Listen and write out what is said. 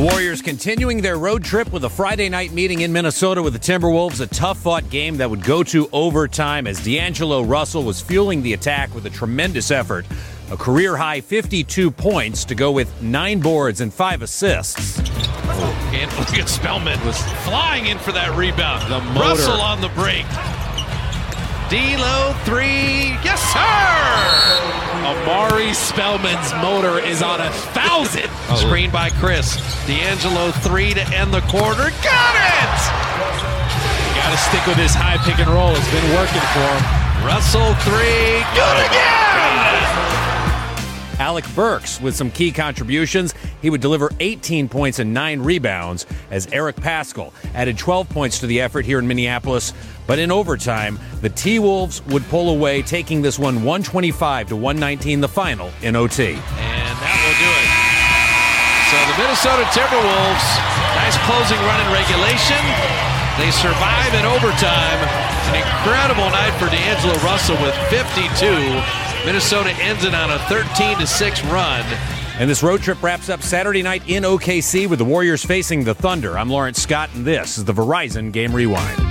Warriors continuing their road trip with a Friday night meeting in Minnesota with the Timberwolves, a tough-fought game that would go to overtime as D'Angelo Russell was fueling the attack with a tremendous effort. A career-high 52 points to go with 9 boards and 5 assists. And look at Spellman was flying in for that rebound. The motor. Russell on the break. D'Lo 3. Yes, sir! Amari Spellman's motor is on 1,000. Screen by Chris. D'Angelo 3 to end the quarter. Got it! Got to stick with his high pick and roll. It's been working for him. Russell 3. Good again! Alec Burks with some key contributions. He would deliver 18 points and 9 rebounds as Eric Paschall added 12 points to the effort here in Minneapolis. But in overtime, the T-Wolves would pull away, taking this one 125-119, the final in OT. And that will do it. So the Minnesota Timberwolves, nice closing run in regulation. They survive in overtime. An incredible night for D'Angelo Russell with 52. Minnesota ends it on a 13-6 run. And this road trip wraps up Saturday night in OKC with the Warriors facing the Thunder. I'm Lawrence Scott, and this is the Verizon Game Rewind.